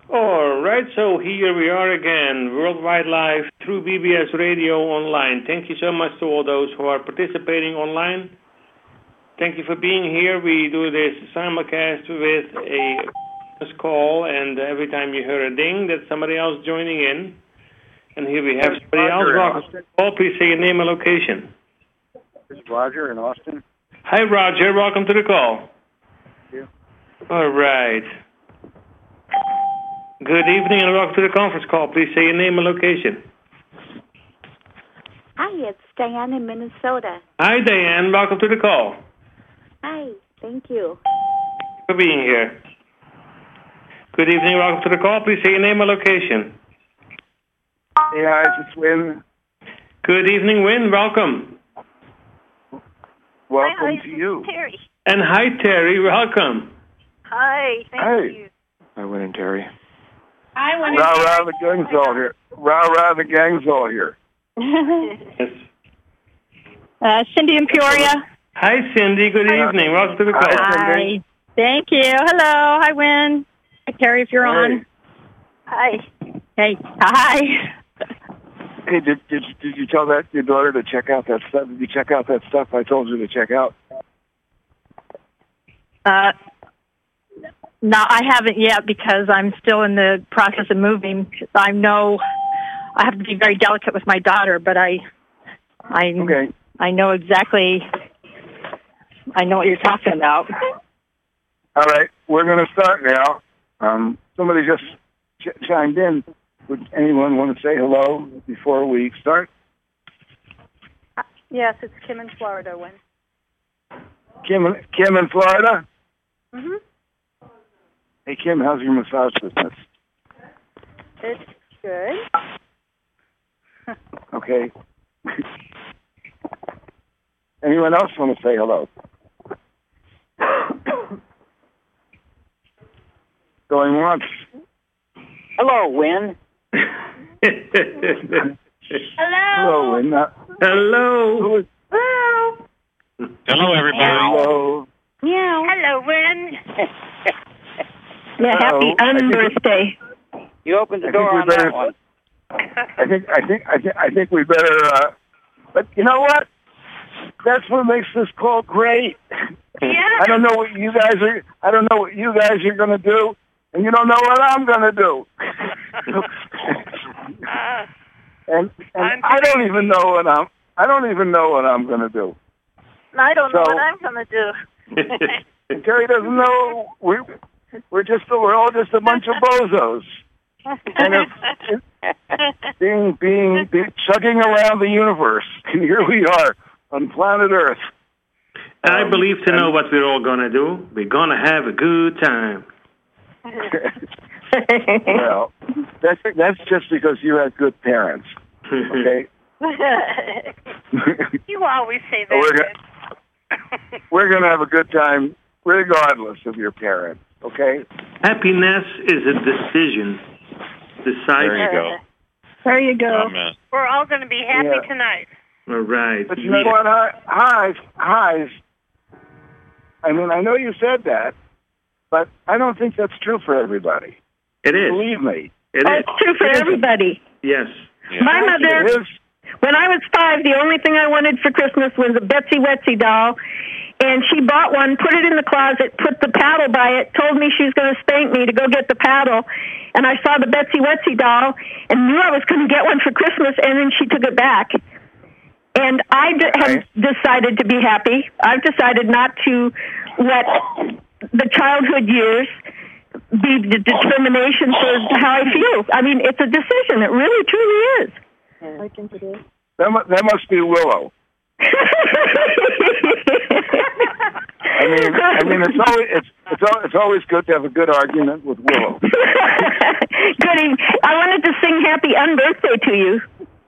All right, so here we are again, worldwide live through BBS Radio Online. Thank you so much to all those who are participating online. Thank you for being here. We do this simulcast with a call, and every time you hear a ding, that's somebody else joining in. And here we have somebody else. Welcome. Call, please say your name and location. This is Roger in Austin. Hi, Roger. Welcome to the call. Thank you. All right. Good evening and welcome to the conference call. Please say your name and location. Hi, it's Diane in Minnesota. Hi, Diane. Welcome to the call. Hi, thank you. For being here. Good evening. Welcome to the call. Please say your name and location. Hey, guys, it's Win. Good evening, Win. Welcome. Welcome to you. Terry. And hi, Terry. Welcome. Hi, thank you. Hi, Win and Terry. I want Rah, rah, the gang's all here. Rah, rah, the gang's all here. Yes. Cindy in Peoria. Hi, Cindy. Good evening. Welcome to the call. Hi. Thank you. Hello. Hi, Win. Hi, Terry, if you're on. Hi. Hey. Hi. Hey, did you tell your daughter to check out that stuff? Did you check out that stuff I told you to check out? No, I haven't yet because I'm still in the process of moving. I know I have to be very delicate with my daughter, but I know exactly. I know what you're talking about. All right, we're going to start now. Somebody just chimed in. Would anyone want to say hello before we start? Yes, it's Kim in Florida. When? Kim in Florida? Mhm. Hey, Kim, how's your massage business? It's good. Okay. Anyone else want to say hello? Going once. Hello, Win. Hello. Hello, Win. Hello. Hello. Hello, everybody. Hello. Meow. Hello, Win. Yeah, happy unbirthday. You opened the door on that one. I think we better. But you know what? That's what makes this call great. Yeah. I don't know what you guys are going to do, and you don't know what I'm going to do. and I don't even know what I'm going to do. I don't know what I'm going to do. And Terry doesn't know. We're all just a bunch of bozos. And it's being chugging around the universe, and here we are on planet Earth. And I believe to know what we're all going to do. We're going to have a good time. Well, that's just because you had good parents. Okay. You always say that. We're gonna have a good time, regardless of your parents. Okay. Happiness is a decision. Decide. There you go. There you go. Amen. We're all going to be happy tonight. All right. But you know what, Hive? I mean, I know you said that, but I don't think that's true for everybody. It is. Believe me. That's true for everybody. Yes. Yeah. My mother, when I was 5, the only thing I wanted for Christmas was a Betsy Wetsy doll. And she bought one, put it in the closet, put the paddle by it, told me she was going to spank me to go get the paddle. And I saw the Betsy Wetsy doll and knew I was going to get one for Christmas, and then she took it back. And I have decided to be happy. I've decided not to let the childhood years be the determination for how I feel. I mean, it's a decision. It really, truly is. I think it is. That must be Willow. I mean, it's always good to have a good argument with Willow. Goody. I wanted to sing happy unbirthday to you.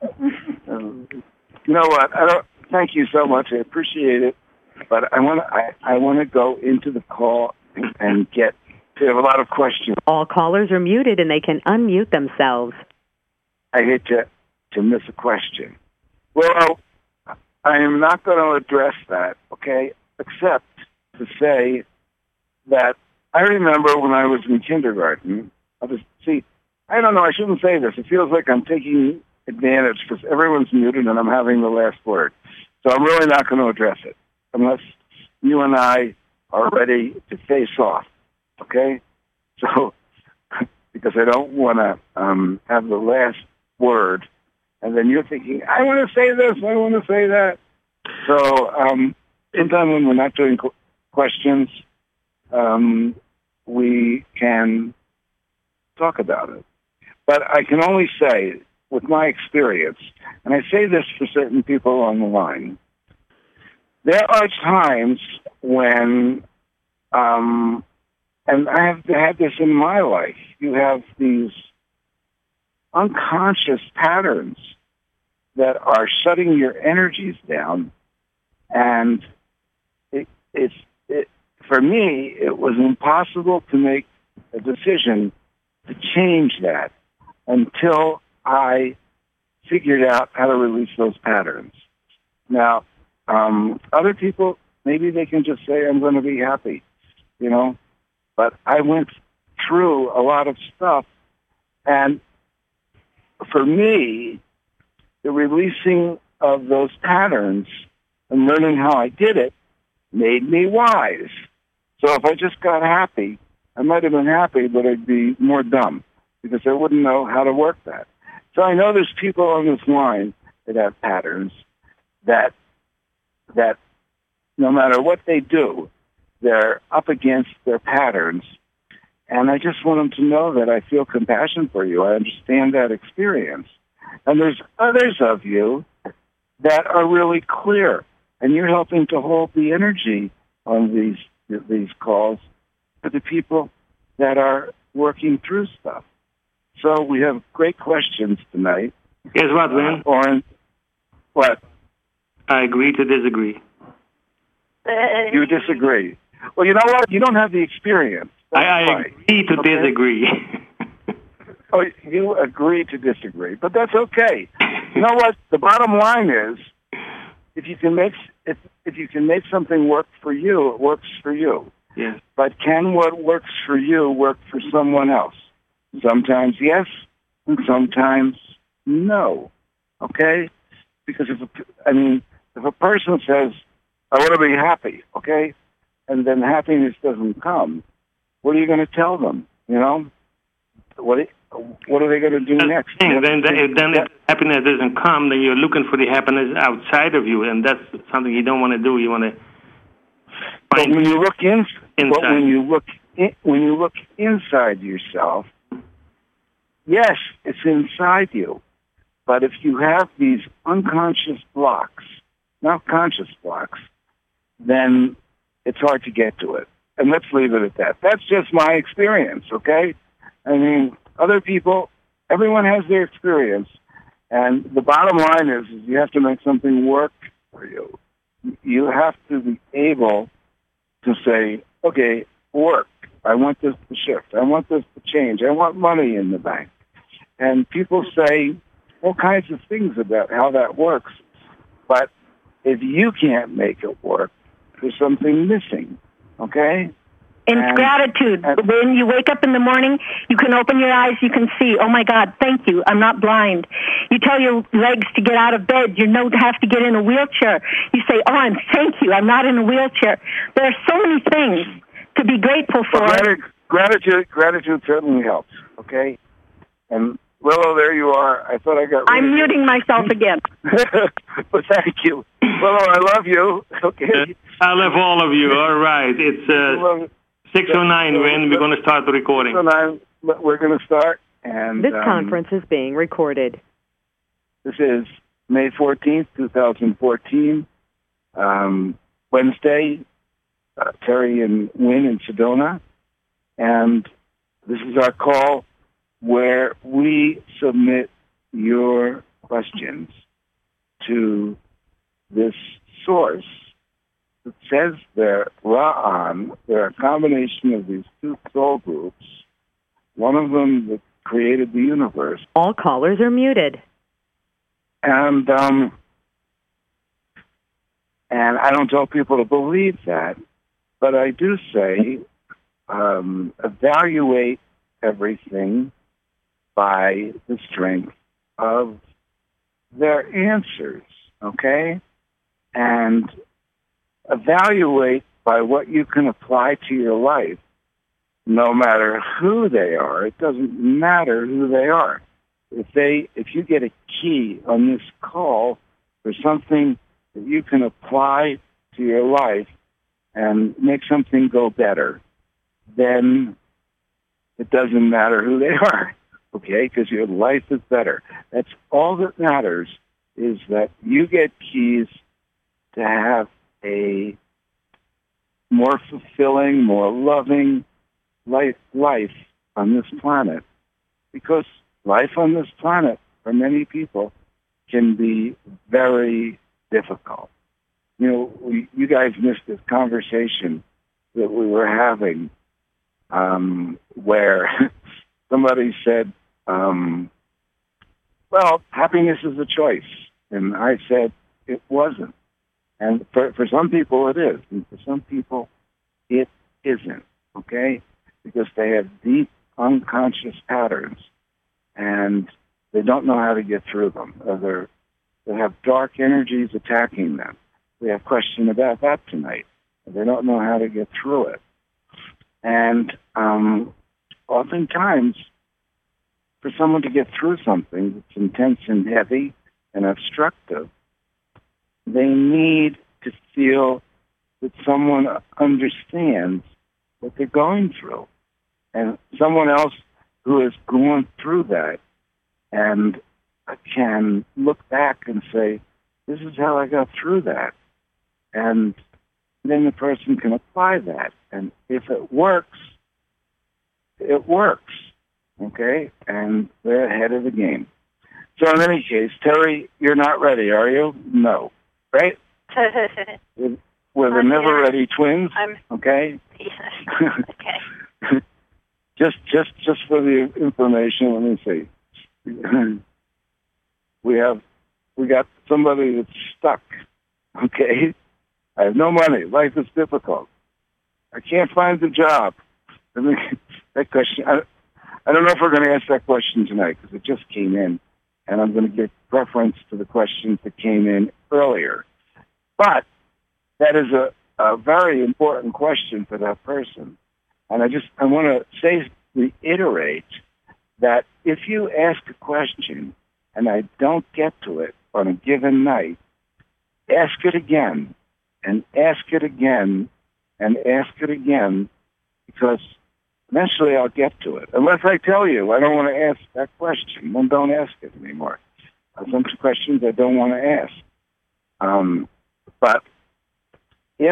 You know what? Thank you so much. I appreciate it, but I want to go into the call and we have a lot of questions. All callers are muted and they can unmute themselves. I hate to miss a question. Well, I am not going to address that, okay, except to say that I remember when I was in kindergarten, See, I don't know. I shouldn't say this. It feels like I'm taking advantage because everyone's muted and I'm having the last word. So I'm really not going to address it unless you and I are ready to face off. Okay? So, because I don't want to have the last word, and then you're thinking, I want to say this, I want to say that. So, sometime when we're not doing questions, we can talk about it. But I can only say, with my experience, and I say this for certain people on the line, there are times when, and I have had this in my life, you have these unconscious patterns that are shutting your energies down, and for me, it was impossible to make a decision to change that until I figured out how to release those patterns. Now, other people, maybe they can just say, I'm going to be happy, but I went through a lot of stuff, and for me, the releasing of those patterns and learning how I did it made me wise. So if I just got happy, I might have been happy, but I'd be more dumb because I wouldn't know how to work that. So I know there's people on this line that have patterns that no matter what they do, they're up against their patterns. And I just want them to know that I feel compassion for you. I understand that experience. And there's others of you that are really clear, and you're helping to hold the energy on these calls for the people that are working through stuff. So we have great questions tonight. Guess what, Win? Oren, what? I agree to disagree. You disagree. Well, you know what? You don't have the experience. I agree to disagree. Oh, you agree to disagree, but that's okay. You know what? The bottom line is, if you can make something work for you, it works for you. Yeah. But can what works for you work for someone else? Sometimes yes, and sometimes no. Okay? Because if a person says, "I want to be happy," okay, and then happiness doesn't come, what are you going to tell them? What are they going to do next? Then if happiness doesn't come, then you're looking for the happiness outside of you, and that's something you don't want to do. You want to find. But when you look inside. But when you look inside yourself, yes, it's inside you. But if you have these unconscious blocks, not conscious blocks, then it's hard to get to it. And let's leave it at that. That's just my experience, okay? I mean, other people, everyone has their experience. And the bottom line is you have to make something work for you. You have to be able to say, okay, work. I want this to shift. I want this to change. I want money in the bank. And people say all kinds of things about how that works. But if you can't make it work, there's something missing, okay? And gratitude. When you wake up in the morning, you can open your eyes, you can see, oh my God, thank you, I'm not blind. You tell your legs to get out of bed, you don't have to get in a wheelchair. You say, oh, thank you, I'm not in a wheelchair. There are so many things to be grateful for. Well, gratitude certainly helps, okay? And Willow, there you are. I thought I got I'm muting myself again. But thank you. Willow, I love you. Okay. I love all of you. All right. It's 6:09 when we're going to start the recording. 6:09, we're going to start. And this conference is being recorded. This is May 14th, 2014, Wednesday, Terry and Wynn in Sedona. And this is our call where we submit your questions to this source that says they're Ra'an. They're a combination of these two soul groups, one of them that created the universe. All callers are muted. And I don't tell people to believe that, but I do say evaluate everything by the strength of their answers, okay? And evaluate by what you can apply to your life, no matter who they are. It doesn't matter who they are. If you get a key on this call for something that you can apply to your life and make something go better, then it doesn't matter who they are, okay? Because your life is better. That's all that matters, is that you get keys to have a more fulfilling, more loving life on this planet. Because life on this planet, for many people, can be very difficult. You know, you guys missed this conversation that we were having where somebody said, well, happiness is a choice. And I said, it wasn't. And for some people it is. And for some people it isn't, okay? Because they have deep unconscious patterns and they don't know how to get through them. Or they have dark energies attacking them. We have questions about that tonight. They don't know how to get through it. And oftentimes, for someone to get through something that's intense and heavy and obstructive, they need to feel that someone understands what they're going through. And someone else who has gone through that and can look back and say, this is how I got through that. And then the person can apply that. And if it works, it works. Okay? And they're ahead of the game. So in any case, Terry, you're not ready, are you? No. Right? We're the never-ready twins. Okay? Okay. Just for the information, let me see. We got somebody that's stuck. Okay? I have no money. Life is difficult. I can't find a job. I mean, that question, I don't know if we're going to ask that question tonight because it just came in, and I'm going to give preference to the questions that came in earlier. But that is a very important question for that person. And I want to reiterate that if you ask a question and I don't get to it on a given night, ask it again and ask it again and ask it again, because eventually I'll get to it. Unless I tell you I don't want to ask that question, then don't ask it anymore. Some questions I don't want to ask. But if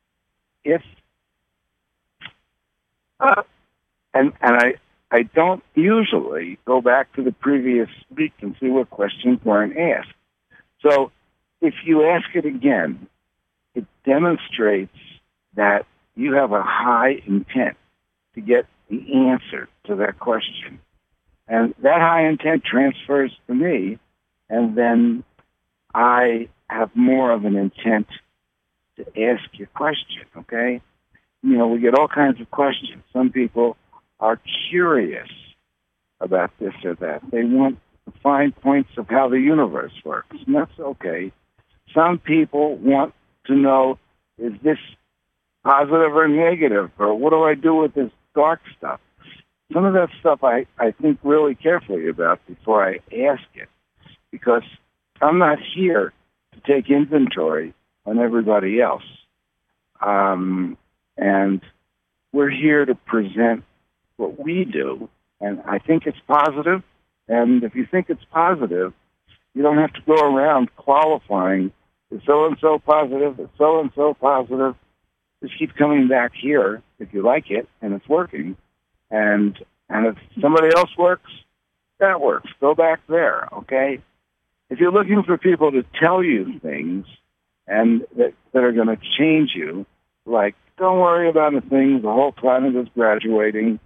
I don't usually go back to the previous week and see what questions weren't asked. So if you ask it again, it demonstrates that you have a high intent to get the answer to that question. And that high intent transfers to me, and then I have more of an intent to ask your question, okay? You know, we get all kinds of questions. Some people are curious about this or that. They want to find points of how the universe works, and that's okay. Some people want to know, is this positive or negative, or what do I do with this dark stuff? Some of that stuff I think really carefully about before I ask it, because I'm not here to take inventory on everybody else. And we're here to present what we do, and I think it's positive. And if you think it's positive, you don't have to go around qualifying, is so-and-so positive, is so-and-so positive. Just keep coming back here if you like it and it's working. And if somebody else works, that works. Go back there, okay? If you're looking for people to tell you things and that are going to change you, like, don't worry about a thing, the whole planet is graduating,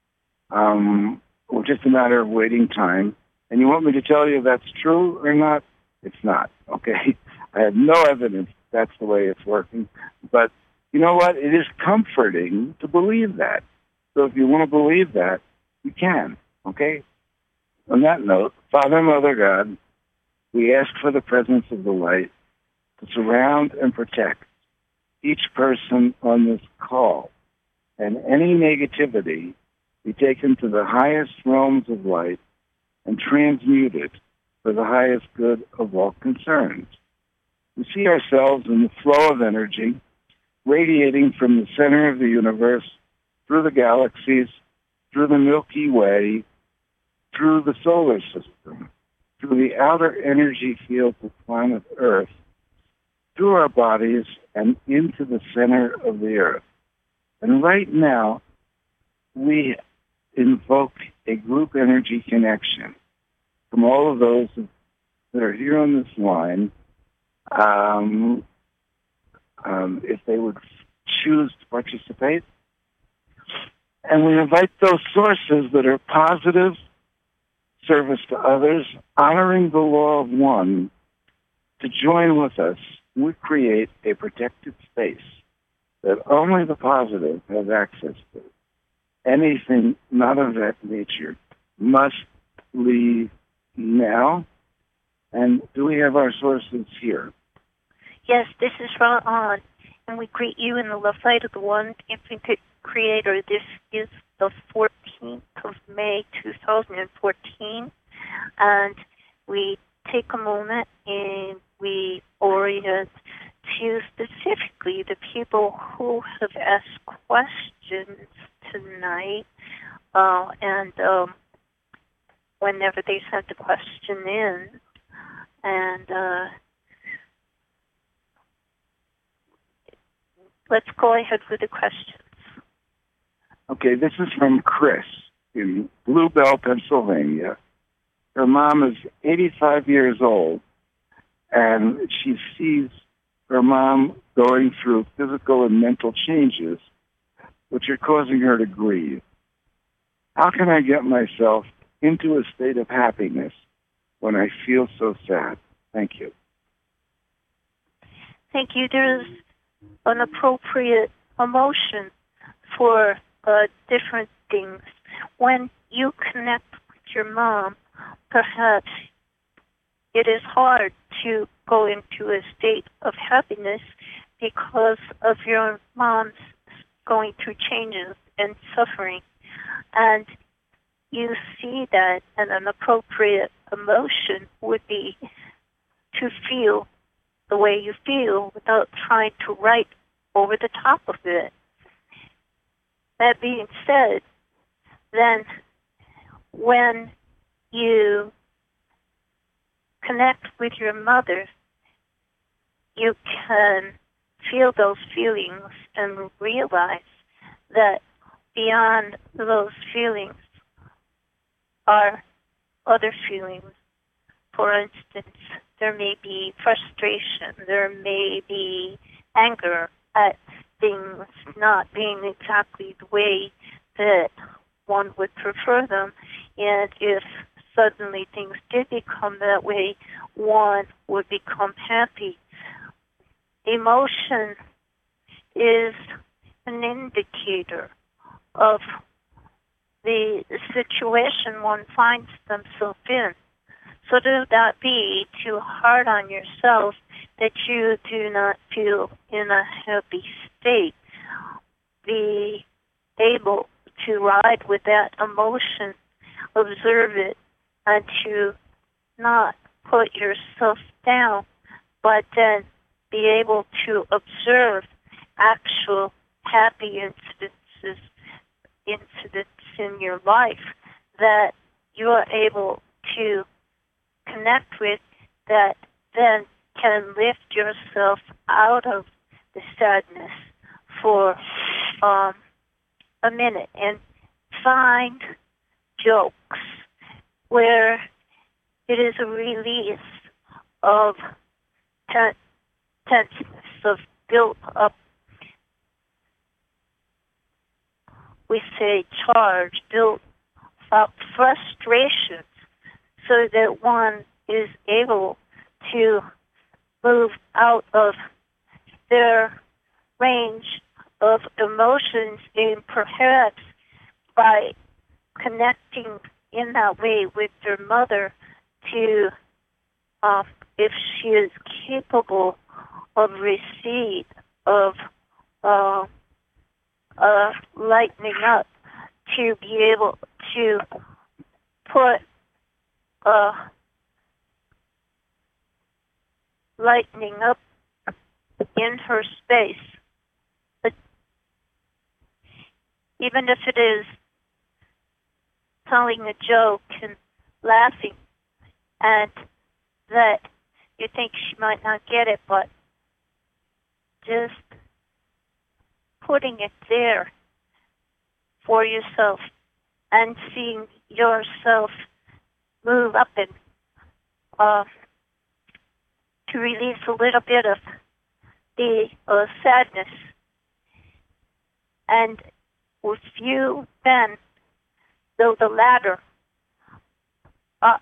or just a matter of waiting time, and you want me to tell you if that's true or not, it's not, okay? I have no evidence that's the way it's working. But you know what? It is comforting to believe that. So if you want to believe that, You can, okay? On that note, Father, Mother, God, we ask for the presence of the light to surround and protect each person on this call, and any negativity be taken to the highest realms of light and transmuted for the highest good of all concerned. We see ourselves in the flow of energy radiating from the center of the universe, through the galaxies, through the Milky Way, through the solar system, through the outer energy field of planet Earth, through our bodies, and into the center of the Earth. And right now, we invoke a group energy connection from all of those that are here on this line, if they would choose to participate. And we invite those sources that are positive, service to others, honoring the law of one, to join with us. We create a protected space that only the positive has access to. Anything not of that nature must leave now. And do we have our sources here? Yes, this is Ra-On, and we greet you in the love light of the One Infinite Creator. This is the 14th of May, 2014, and we take a moment and we orient to specifically the people who have asked questions tonight, and whenever they sent the question in, and let's go ahead with the questions. Okay, this is from Chris in Blue Bell, Pennsylvania. Her mom is 85 years old, and she sees her mom going through physical and mental changes, which are causing her to grieve. How can I get myself into a state of happiness when I feel so sad? Thank you. Thank you. There's an appropriate emotion for different things. When you connect with your mom, perhaps it is hard to go into a state of happiness because of your mom's going through changes and suffering. And you see that, and an appropriate emotion would be to feel the way you feel without trying to write over the top of it. That being said, then when you connect with your mother, you can feel those feelings and realize that beyond those feelings are other feelings. For instance, there may be frustration, there may be anger at things not being exactly the way that one would prefer them, and if suddenly things did become that way, one would become happy. Emotion is an indicator of the situation one finds themselves in. So do not be too hard on yourself that you do not feel in a happy state. Be able to ride with that emotion, observe it, and to not put yourself down, but then be able to observe actual happy incidents in your life that you are able to connect with, that then can lift yourself out of the sadness for a minute and find jokes where it is a release of tenseness, of built up, we say charge, built up frustrations, so that one is able to move out of their range of emotions, and perhaps by connecting in that way with your mother to, if she is capable of receipt, of lightening up, to be able to put lightening up in her space. But even if it is telling a joke and laughing, and that you think she might not get it, but just putting it there for yourself and seeing yourself move up and to release a little bit of the sadness. And with you then, though the ladder up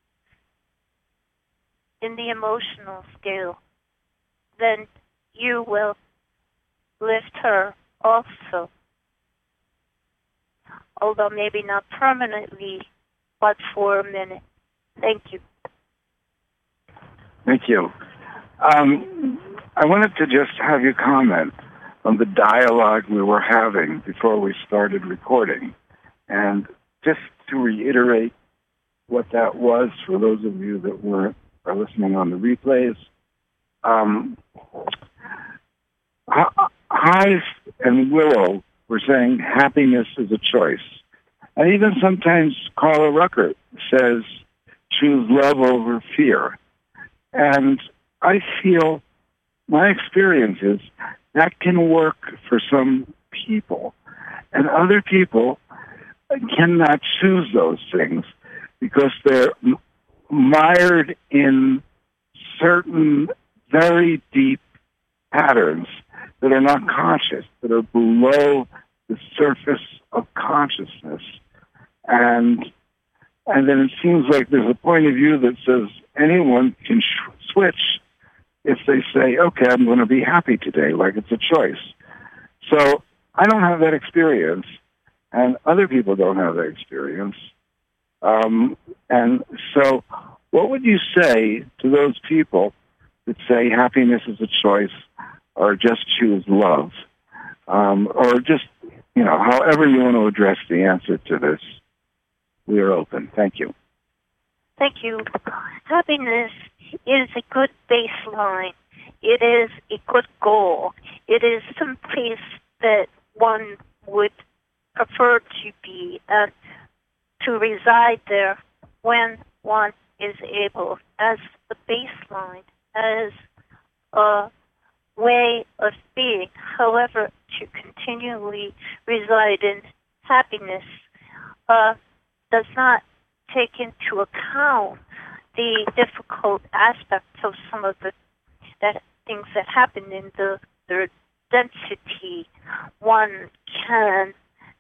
in the emotional scale, then you will lift her also. Although maybe not permanently, but for a minute. Thank you. Thank you. I wanted to just have you comment on the dialogue we were having before we started recording. And just to reiterate what that was for those of you that are listening on the replays, Hive and Willow were saying happiness is a choice. And even sometimes Carla Rucker says choose love over fear. And I feel my experience is that can work for some people. And other people cannot choose those things because they're mired in certain very deep patterns that are not conscious, that are below the surface of consciousness. And then it seems like there's a point of view that says anyone can switch if they say, okay, I'm going to be happy today, like it's a choice. So I don't have that experience, and other people don't have that experience. And so what would you say to those people that say happiness is a choice or just choose love? Or just, however you want to address the answer to this, we are open. Thank you. Thank you. Happiness is a good baseline. It is a good goal. It is some place that one would prefer to be and to reside there when one is able, as the baseline, as a way of being. However, to continually reside in happiness does not take into account the difficult aspects of some of the things that happen in the density. One can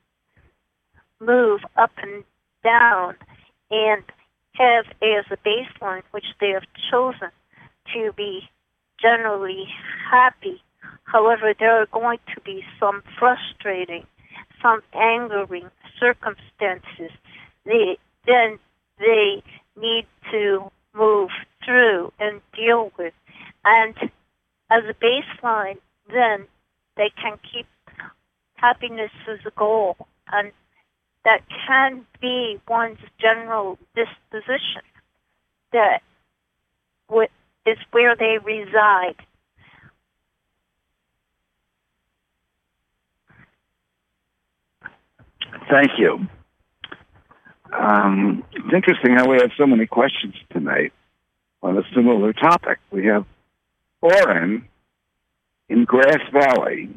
move up and down and have as a baseline, which they have chosen to be generally happy. However, there are going to be some frustrating, some angering circumstances then they need to move through and deal with. And as a baseline, then they can keep happiness as a goal. And that can be one's general disposition. That is where they reside. Thank you. It's interesting how we have so many questions tonight on a similar topic. We have Oren in Grass Valley.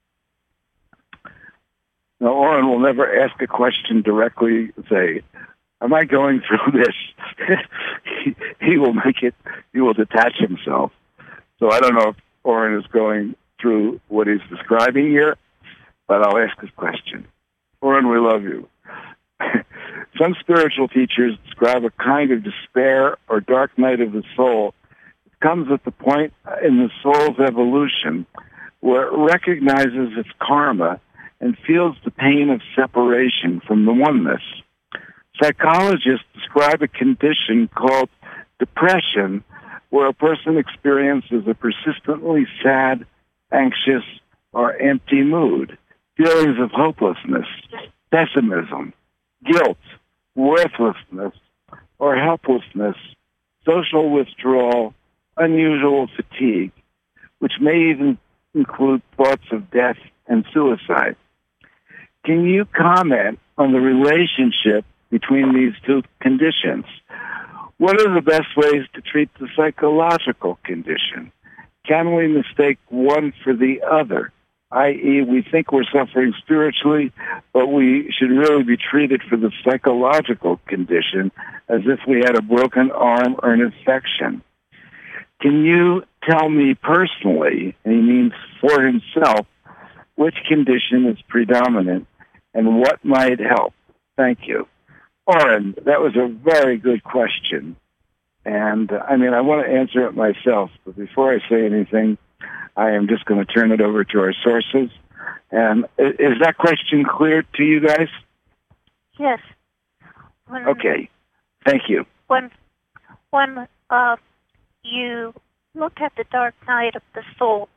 Now, Oren will never ask a question directly, say, am I going through this? He will detach himself. So I don't know if Oren is going through what he's describing here, but I'll ask his question. Oren, we love you. Some spiritual teachers describe a kind of despair or dark night of the soul. It comes at the point in the soul's evolution where it recognizes its karma and feels the pain of separation from the oneness. Psychologists describe a condition called depression, where a person experiences a persistently sad, anxious, or empty mood, feelings of hopelessness, pessimism, guilt, worthlessness, or helplessness, social withdrawal, unusual fatigue, which may even include thoughts of death and suicide. Can you comment on the relationship between these two conditions? What are the best ways to treat the psychological condition? Can we mistake one for the other? I.e., we think we're suffering spiritually, but we should really be treated for the psychological condition as if we had a broken arm or an infection. Can you tell me personally, and he means for himself, which condition is predominant and what might help? Thank you. Oren, that was a very good question. And, I want to answer it myself, but before I say anything, I am just going to turn it over to our sources. And is that question clear to you guys? Yes. Okay. Thank you. When you look at the dark night of the soul,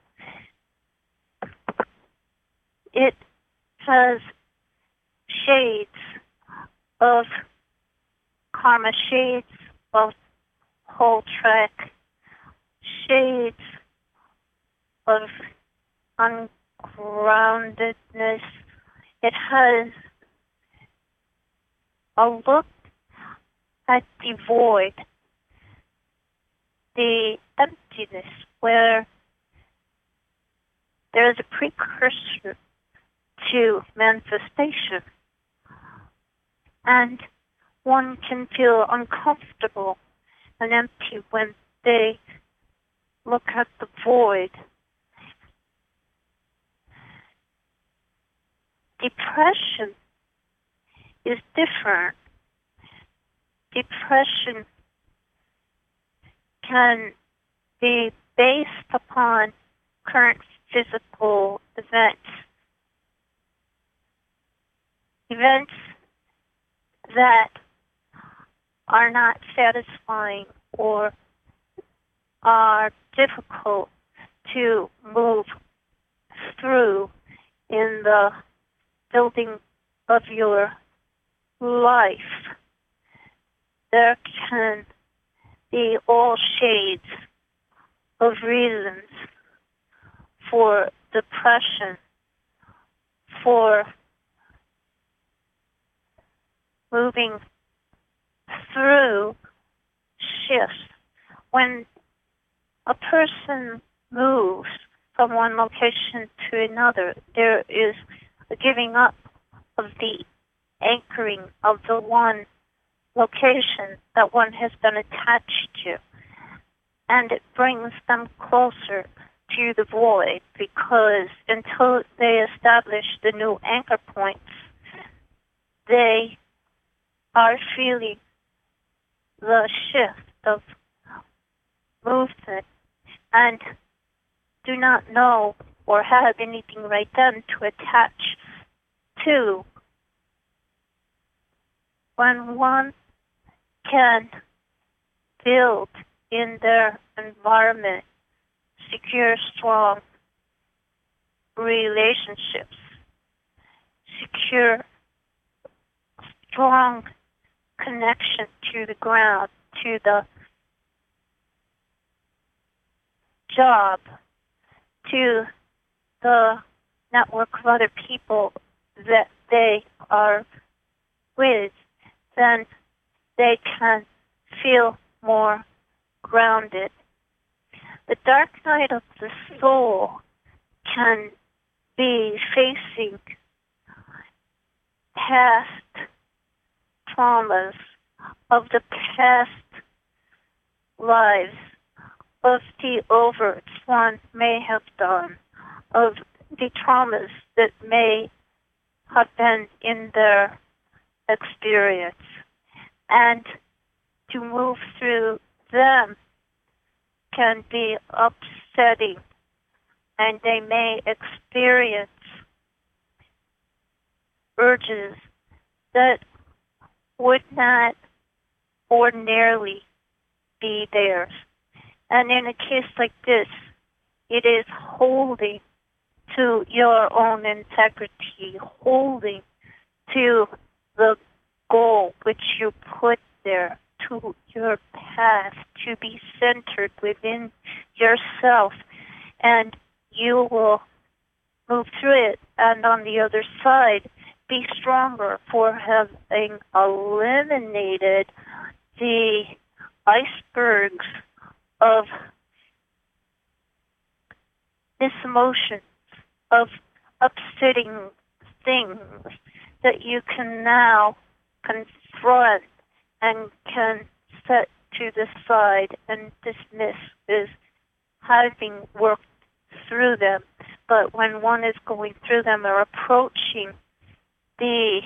it has shades of karma, shades of whole track, shades of ungroundedness. It has a look at the void, the emptiness, where there is a precursor to manifestation. And one can feel uncomfortable and empty when they look at the void. Depression is different. Depression can be based upon current physical events. Events that are not satisfying or are difficult to move through in the building of your life. There can be all shades of reasons for depression, for moving through shifts. When a person moves from one location to another, there is a giving up of the anchoring of the one location that one has been attached to. And it brings them closer to the void, because until they establish the new anchor points, they are feeling the shift of movement and do not know or have anything right then to attach to. When one can build in their environment secure, strong relationships, secure, strong connection to the ground, to the job, to the network of other people that they are with, then they can feel more grounded. The dark night of the soul can be facing past traumas of the past lives, of the overts one may have done, of the traumas that may have been in their experience. And to move through them can be upsetting, and they may experience urges that would not ordinarily be theirs. And in a case like this, it is holding to your own integrity, holding to the goal which you put there, to your path, to be centered within yourself, and you will move through it, and on the other side, be stronger for having eliminated the icebergs of misemotions, of upsetting things that you can now confront and can set to the side and dismiss as having worked through them. But when one is going through them or approaching the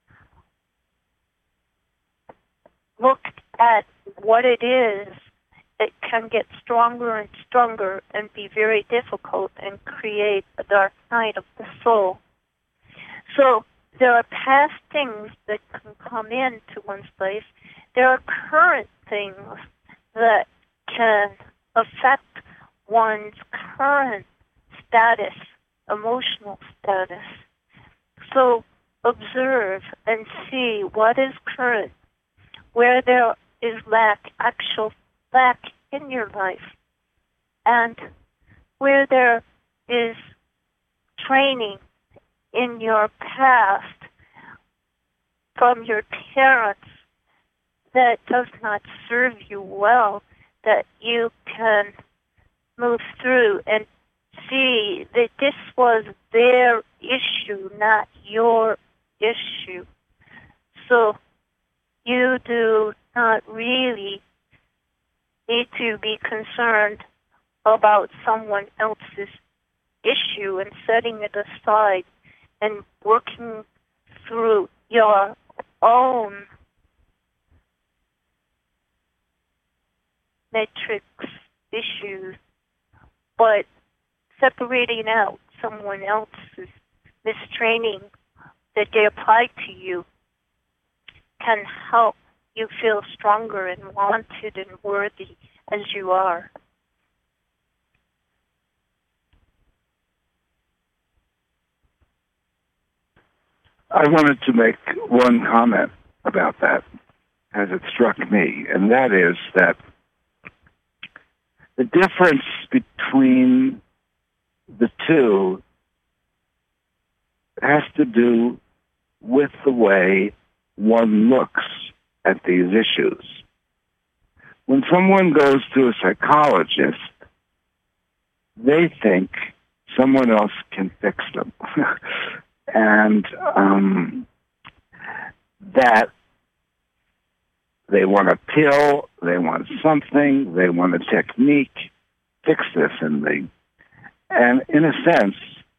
look at what it is, it can get stronger and stronger and be very difficult and create a dark night of the soul. So there are past things that can come into one's life. There are current things that can affect one's current status, emotional status. So observe and see what is current, where there is actual lack in your life, and where there is training in your past from your parents that does not serve you well, that you can move through and see that this was their issue, not your issue. So you do not really need to be concerned about someone else's issue and setting it aside and working through your own metrics, issues, but separating out someone else's mistraining that they apply to you can help you feel stronger and wanted and worthy as you are. I wanted to make one comment about that as it struck me, and that is that the difference between the two has to do with the way one looks at these issues. When someone goes to a psychologist, they think someone else can fix them. And that they want a pill, they want something, they want a technique, fix this in me. And in a sense,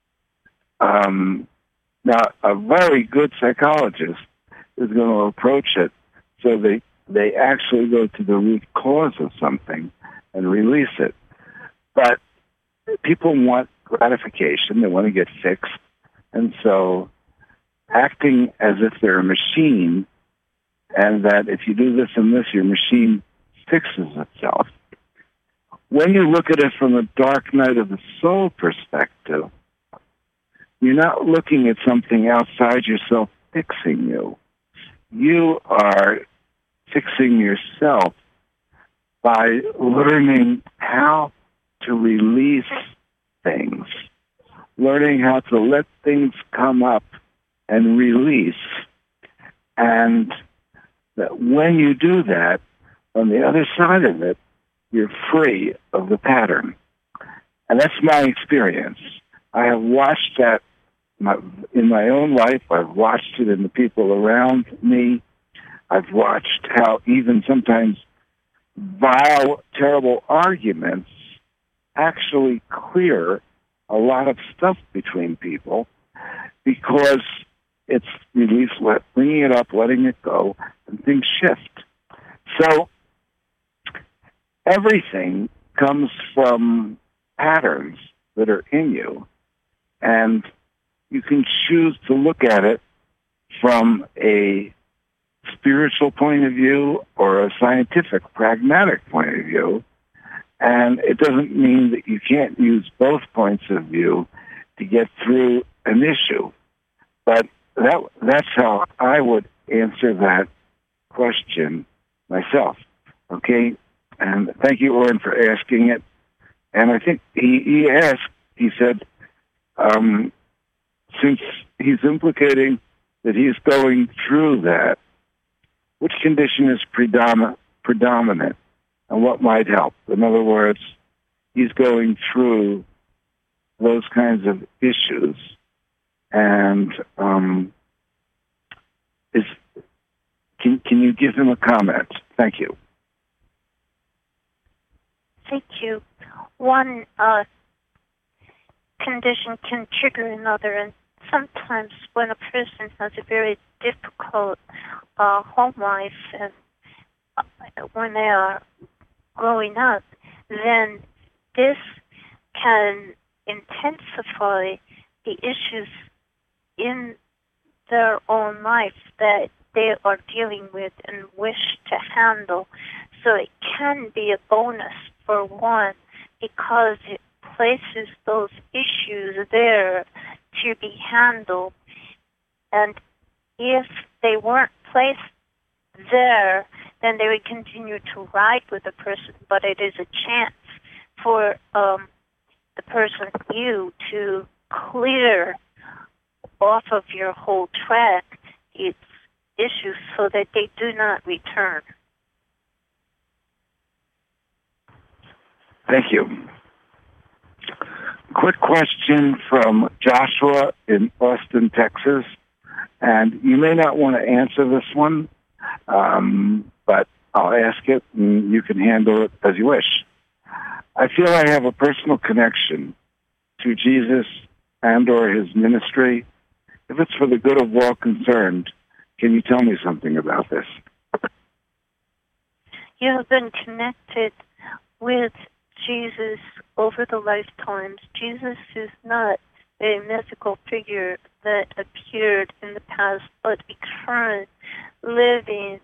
now a very good psychologist is going to approach it so they actually go to the root cause of something and release it. But people want gratification, they want to get fixed. And so acting as if they're a machine, and that if you do this and this, your machine fixes itself. When you look at it from a dark night of the soul perspective, you're not looking at something outside yourself fixing you. You are fixing yourself by learning how to release things, learning how to let things come up and release. And that when you do that, on the other side of it, you're free of the pattern. And that's my experience. I have watched that in my own life. I've watched it in the people around me. I've watched how even sometimes vile, terrible arguments actually clear a lot of stuff between people because it's release, bringing it up, letting it go, and things shift. So everything comes from patterns that are in you, and you can choose to look at it from a spiritual point of view or a scientific, pragmatic point of view. And it doesn't mean that you can't use both points of view to get through an issue. But that's how I would answer that question myself. Okay? And thank you, Oren, for asking it. And I think he said, since he's implicating that he's going through that, which condition is predominant and what might help? In other words, he's going through those kinds of issues. And can you give him a comment? Thank you. Thank you. One condition can trigger another, and sometimes when a person has a very difficult home life and when they are growing up, then this can intensify the issues in their own life that they are dealing with and wish to handle. So it can be a bonus for one because it places those issues there to be handled. And if they weren't placed there, then they would continue to ride with the person, but it is a chance for the person, you, to clear off of your whole track its issues so that they do not return. Thank you. Quick question from Joshua in Austin, Texas. And you may not want to answer this one, but I'll ask it and you can handle it as you wish. I feel I have a personal connection to Jesus and or his ministry. If it's for the good of all concerned, can you tell me something about this? You have been connected with Jesus over the lifetimes. Jesus is not a mythical figure that appeared in the past, but a current, living,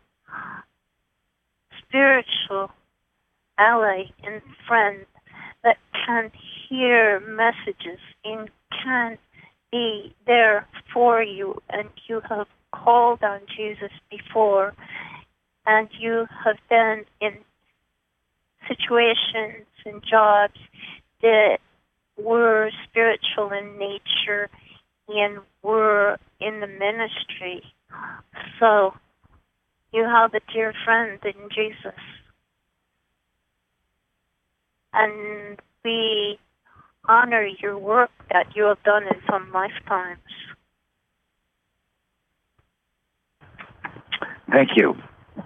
spiritual ally and friend that can hear messages and can be there for you. And you have called on Jesus before, and you have been in situations and jobs that were spiritual in nature and were in the ministry. So you have a dear friend in Jesus. And we honor your work that you have done in some lifetimes. Thank you.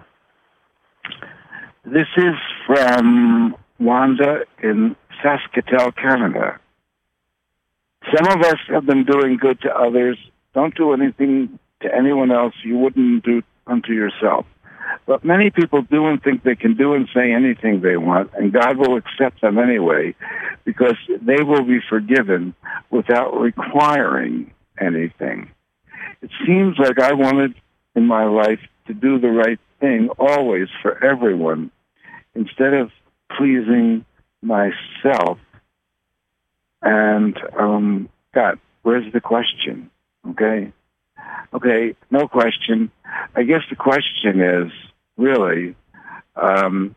This is from Wanda in Saskatoon, Canada. Some of us have been doing good to others. Don't do anything to anyone else you wouldn't do unto yourself. But many people do and think they can do and say anything they want, and God will accept them anyway because they will be forgiven without requiring anything. It seems like I wanted in my life to do the right thing always for everyone instead of pleasing myself. And, God, where's the question? Okay, no question. I guess the question is, really, can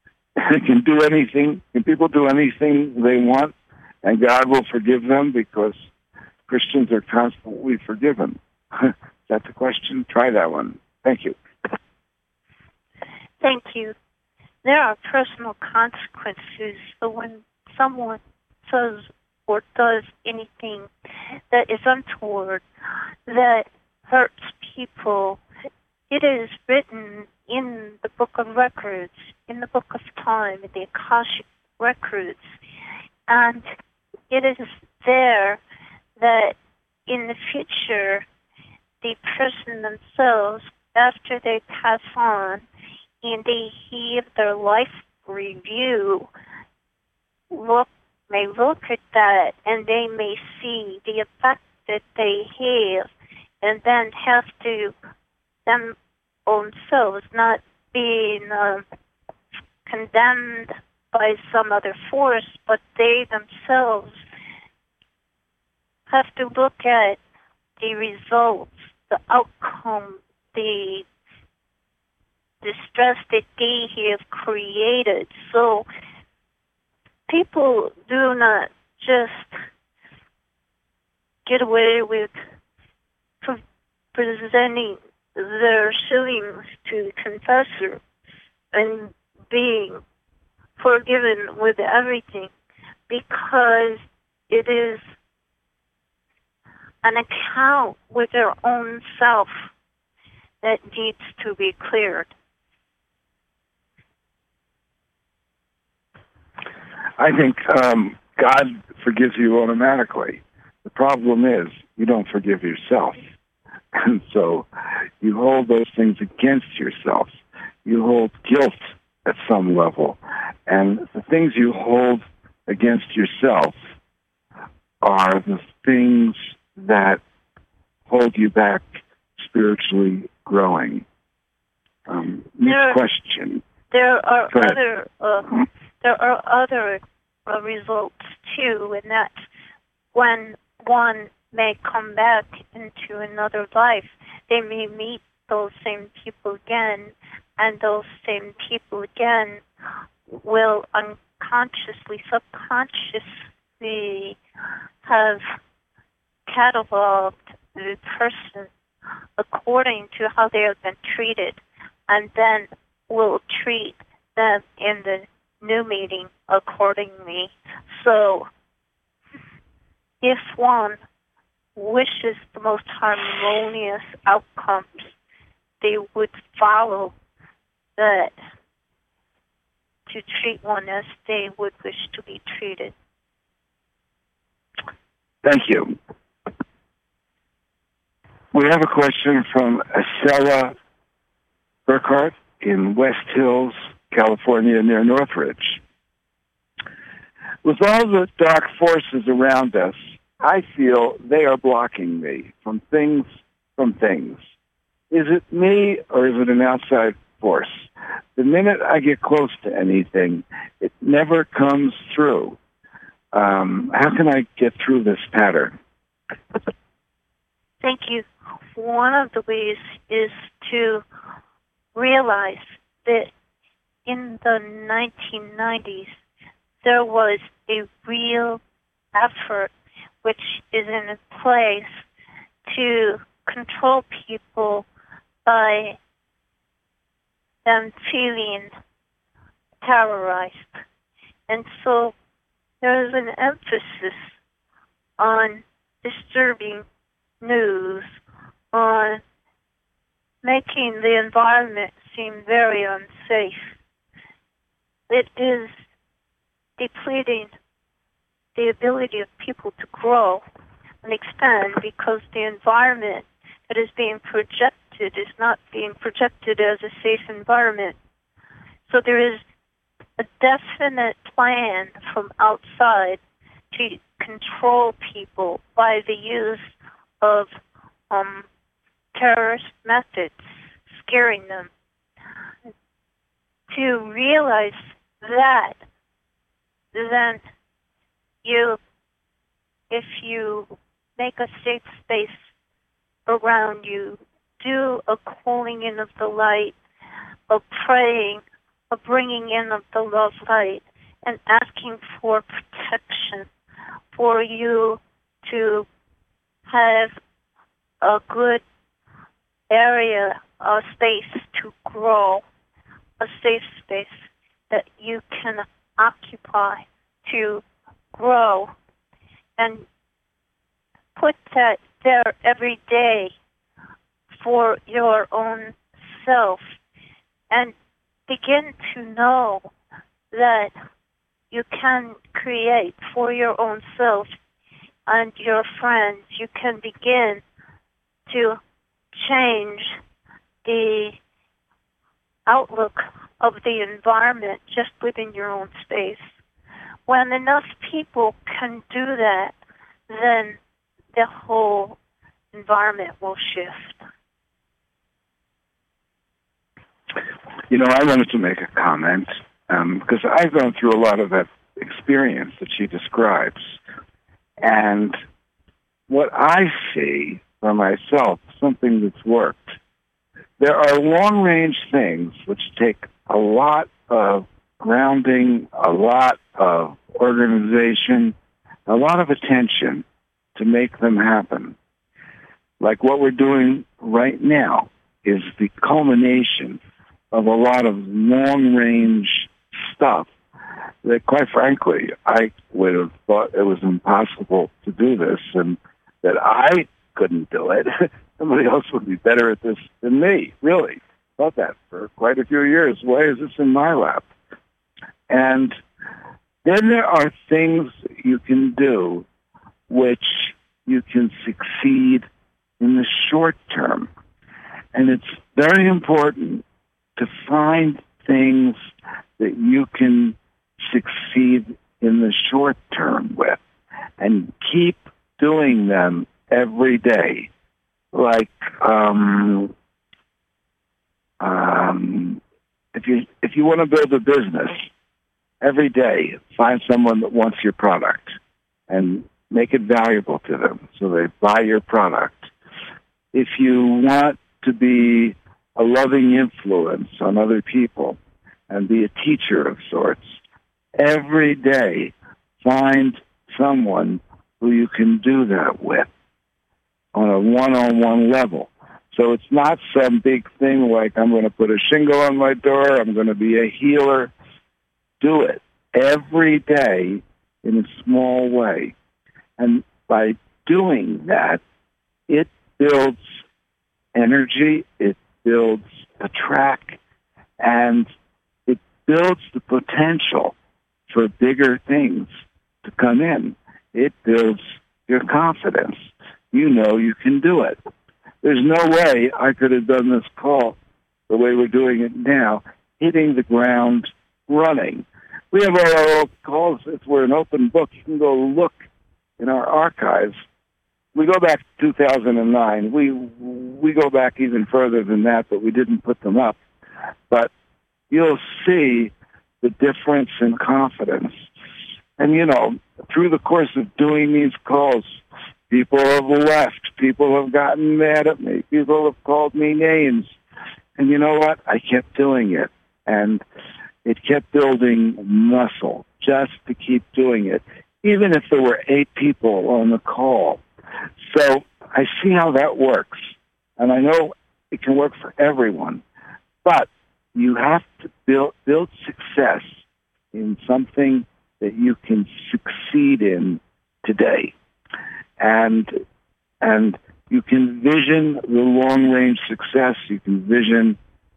people do anything they want and God will forgive them because Christians are constantly forgiven? That's a question. Try that one. Thank you. Thank you. There are personal consequences for when someone says or does anything that is untoward, that hurts people. It is written in the book of records, in the book of time, in the Akashic records. And it is there that in the future, the person themselves, after they pass on and they hear their life review, may look at that and they may see the effect that they have, and then have to own selves, not being condemned by some other force, but they themselves have to look at the results, the outcome, the stress that they have created. So people do not just get away with presenting their shillings to the confessor and being forgiven with everything, because it is an account with their own self that needs to be cleared. I think God forgives you automatically. The problem is you don't forgive yourself. And so you hold those things against yourself. You hold guilt at some level. And the things you hold against yourself are the things that hold you back spiritually growing. Next question. There are other results too, and that's when one may come back into another life. They may meet those same people again, and those same people again will unconsciously, subconsciously have cataloged the person according to how they have been treated, and then will treat them in the new meeting accordingly. So if one wishes the most harmonious outcomes, they would follow that to treat one as they would wish to be treated. Thank you. We have a question from Acela Burkhart in West Hills, California, near Northridge. With all the dark forces around us, I feel they are blocking me from things. Is it me or is it an outside force? The minute I get close to anything, it never comes through. How can I get through this pattern? Thank you. One of the ways is to realize that in the 1990s, there was a real effort which is in place to control people by them feeling terrorized. And so there is an emphasis on disturbing news, on making the environment seem very unsafe. It is depleting the ability of people to grow and expand, because the environment that is being projected is not being projected as a safe environment. So there is a definite plan from outside to control people by the use of terrorist methods, scaring them. To realize that, then if you make a safe space around you, do a calling in of the light, a praying, a bringing in of the love light, and asking for protection, for you to have a good area, a space to grow, a safe space that you can occupy to grow, and put that there every day for your own self, and begin to know that you can create for your own self and your friends. You can begin to change the outlook of the environment just within your own space. When enough people can do that, then the whole environment will shift. I wanted to make a comment because I've gone through a lot of that experience that she describes. And what I see for myself, something that's worked, there are long-range things which take a lot of grounding, a lot of organization, a lot of attention to make them happen. Like what we're doing right now is the culmination of a lot of long-range stuff that, quite frankly, I would have thought it was impossible to do this and that I couldn't do it. Somebody else would be better at this than me, really. Thought that for quite a few years. Why is this in my lap? And then there are things you can do which you can succeed in the short term. And it's very important to find things that you can succeed in the short term with and keep doing them every day. Like, if you want to build a business, every day find someone that wants your product and make it valuable to them so they buy your product. If you want to be a loving influence on other people and be a teacher of sorts, every day find someone who you can do that with on a one-on-one level. So it's not some big thing like I'm going to put a shingle on my door, I'm going to be a healer. Do it every day in a small way. And by doing that, it builds energy, it builds a track, and it builds the potential for bigger things to come in. It builds your confidence. You know you can do it. There's no way I could have done this call the way we're doing it now, hitting the ground running. We have all our old calls. We're an open book. You can go look in our archives. We go back to 2009. We go back even further than that, but we didn't put them up. But you'll see the difference in confidence. And, through the course of doing these calls, people have left. People have gotten mad at me. People have called me names. And you know what? I kept doing it. And it kept building muscle just to keep doing it, even if there were 8 people on the call. So I see how that works. And I know it can work for everyone. But you have to build success in something that you can succeed in today. And you can vision the long-range success. You can vision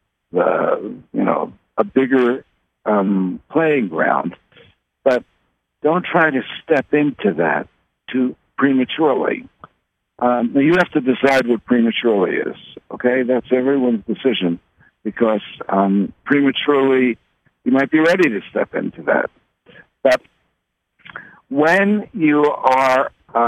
a bigger playing ground. But don't try to step into that too prematurely. You have to decide what prematurely is, okay? That's everyone's decision, because prematurely you might be ready to step into that. But when you are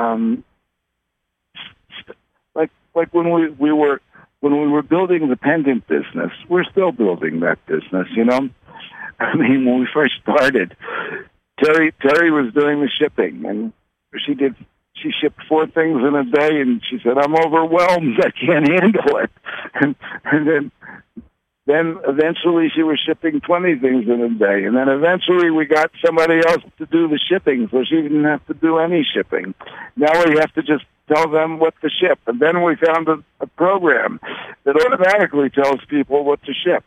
like when we were building the pendant business, we're still building that business, I mean, when we first started, Terry was doing the shipping, and she shipped 4 things in a day, and she said, "I'm overwhelmed. I can't handle it." And then eventually she was shipping 20 things in a day. And then eventually we got somebody else to do the shipping, so she didn't have to do any shipping. Now we have to just tell them what to ship. And then we found a program that automatically tells people what to ship.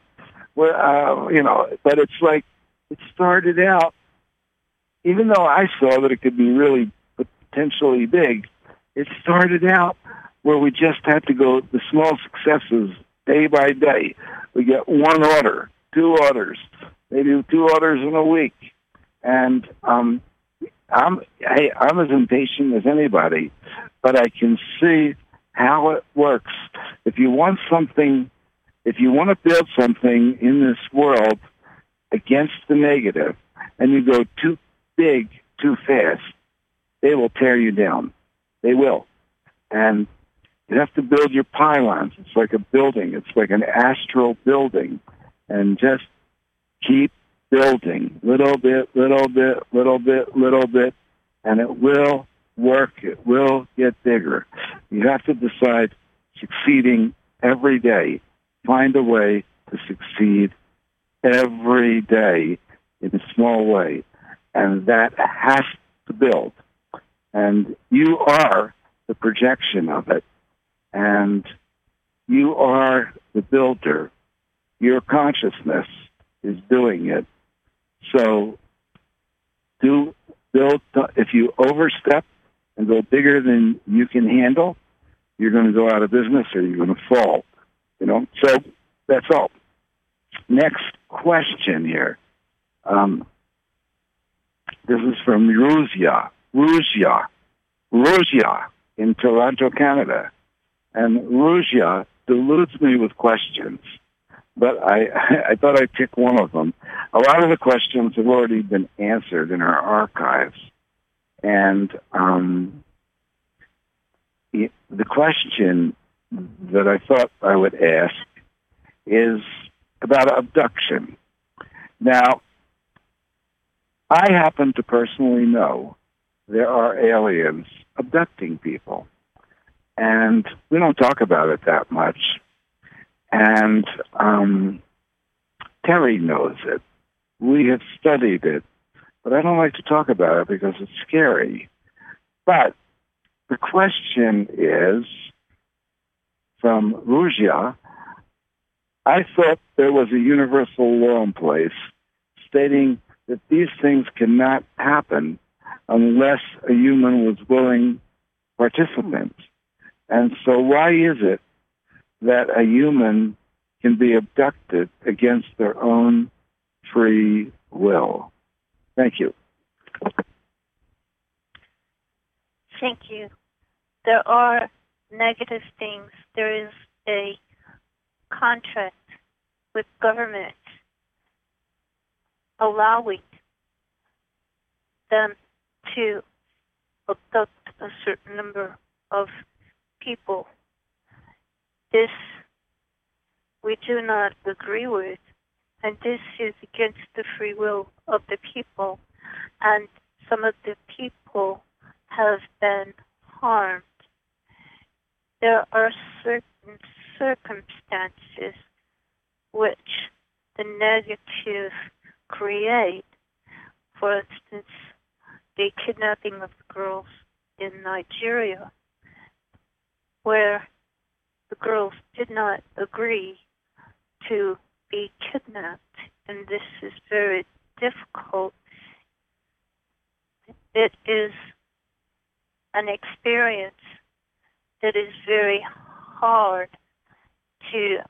But it's like, it started out, even though I saw that it could be really potentially big, it started out where we just had to go the small successes day by day. We get 1 order, 2 orders, maybe 2 orders in a week. And I'm as impatient as anybody, but I can see how it works. If you want to build something in this world against the negative, and you go too big, too fast, they will tear you down. They will. And you have to build your pylons. It's like a building. It's like an astral building. and just keep building little bit, little bit, little bit, little bit, and it will work. It will get bigger. You have to decide succeeding every day. Find a way to succeed every day in a small way, and that has to build. And you are the projection of it, and you are the builder. Your consciousness is doing it. So build. If you overstep and go bigger than you can handle, you're going to go out of business or you're going to fall. So that's all. Next question here. This is from Ruzia in Toronto, Canada. And Ruzia deludes me with questions, but I thought I'd pick one of them. A lot of the questions have already been answered in our archives. And the question that I thought I would ask is about abduction. Now, I happen to personally know there are aliens abducting people, and we don't talk about it that much. And Terry knows it. We have studied it, but I don't like to talk about it because it's scary. But the question is, from Ruzia, I thought there was a universal law in place stating that these things cannot happen unless a human was willing participant. And so why is it that a human can be abducted against their own free will? Thank you. Thank you. There are negative things. There is a contract with government allowing them to abduct a certain number of people. This we do not agree with, and this is against the free will of the people, and some of the people have been harmed. There are certain circumstances which the negative create. For instance, the kidnapping of the girls in Nigeria, where the girls did not agree to be kidnapped, and this is very difficult. It is an experience that is very hard to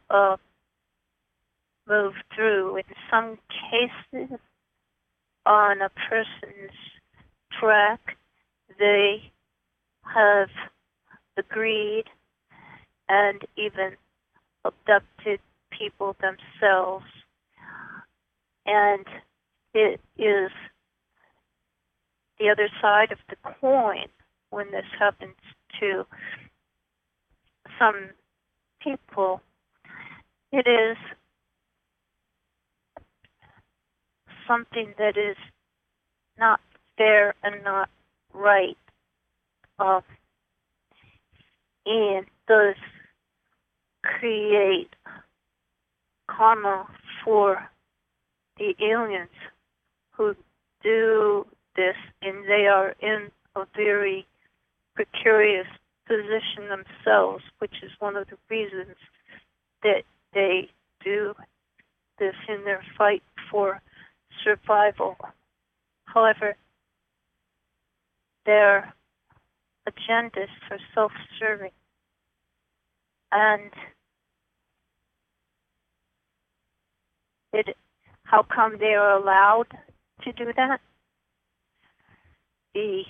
move through. In some cases, on a person's track, they have agreed and even abducted people themselves. And it is the other side of the coin when this happens to some people. It is something that is not fair and not right, and does create karma for the aliens who do this, and they are in a very precarious position themselves, which is one of the reasons that they do this in their fight for survival. However, their agendas are self-serving, and how come they are allowed to do that? The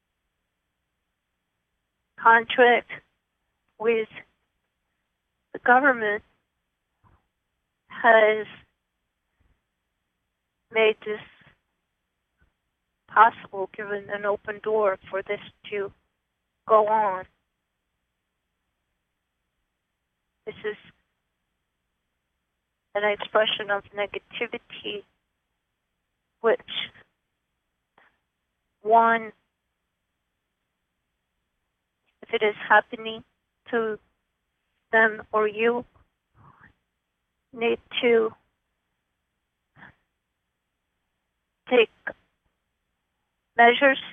contract with the government has made this possible, given an open door for this to go on. This is an expression of negativity, which one, if it is happening to them or you, need to take measures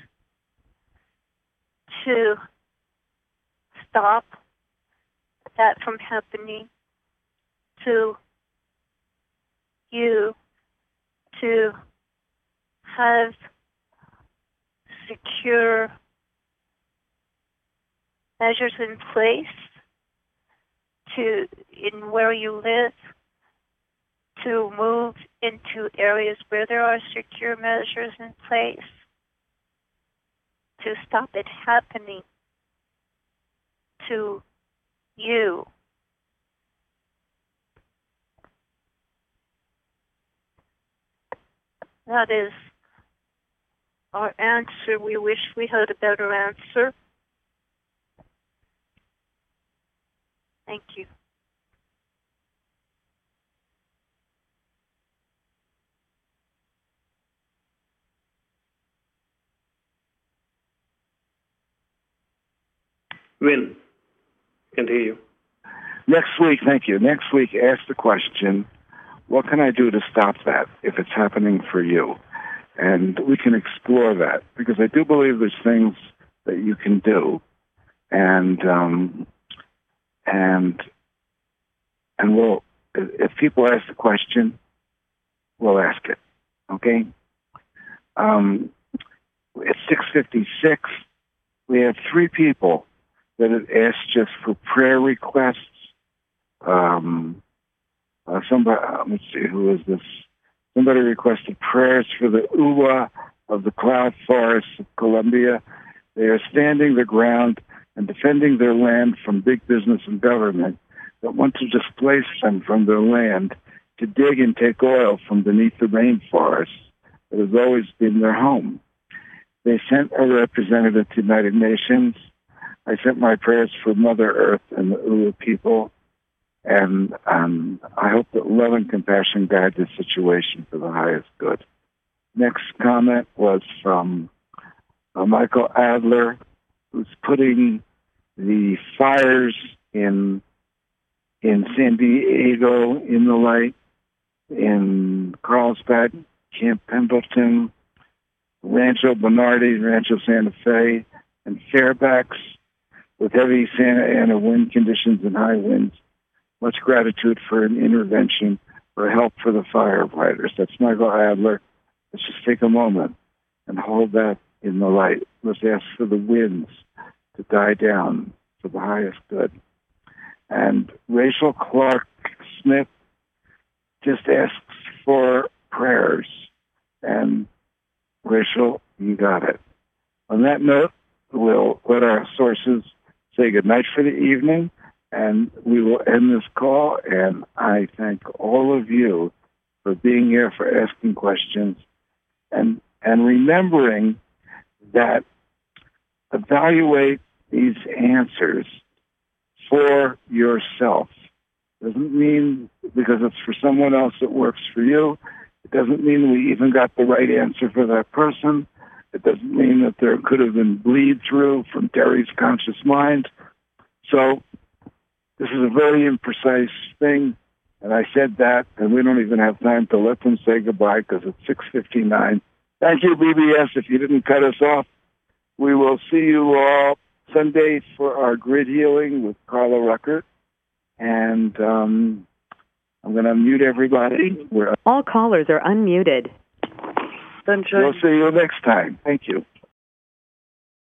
to stop that from happening to you, to have secure measures in place in where you live, to move into areas where there are secure measures in place, to stop it happening to you. That is our answer. We wish we had a better answer. Thank you. Win. Can't hear you. Next week, thank you. Next week, ask the question, what can I do to stop that if it's happening for you? And we can explore that, because I do believe there's things that you can do. And we'll, if people ask the question, we'll ask it. Okay? At 6:56, we have 3 people that have asked just for prayer requests. Somebody, let's see, who is this? Somebody requested prayers for the UWA of the cloud forests of Colombia. They are standing their ground and defending their land from big business and government that want to displace them from their land to dig and take oil from beneath the rainforest that has always been their home. They sent a representative to the United Nations. I sent my prayers for Mother Earth and the UWA people, and I hope that love and compassion guide the situation for the highest good. Next comment was from Michael Adler, who's putting the fires in San Diego in the light, in Carlsbad, Camp Pendleton, Rancho Bernardi, Rancho Santa Fe, and Fairfax, with heavy Santa Ana wind conditions and high winds. Much gratitude for an intervention for help for the firefighters. That's Michael Adler. Let's just take a moment and hold that in the light. Let's ask for the winds to die down for the highest good. And Rachel Clark Smith just asks for prayers. And Rachel, you got it. On that note, we'll let our sources say goodnight for the evening, and we will end this call. And I thank all of you for being here, for asking questions, and remembering that evaluate these answers for yourself. Doesn't mean because it's for someone else it works for you. It doesn't mean we even got the right answer for that person. It doesn't mean that there could have been bleed through from Terry's conscious mind. So this is a very imprecise thing, and I said that, and we don't even have time to let them say goodbye because it's 6:59. Thank you, BBS, if you didn't cut us off. We will see you all Sunday for our grid healing with Carla Ruckert, and I'm going to mute everybody. All callers are unmuted. We'll see you next time. Thank you.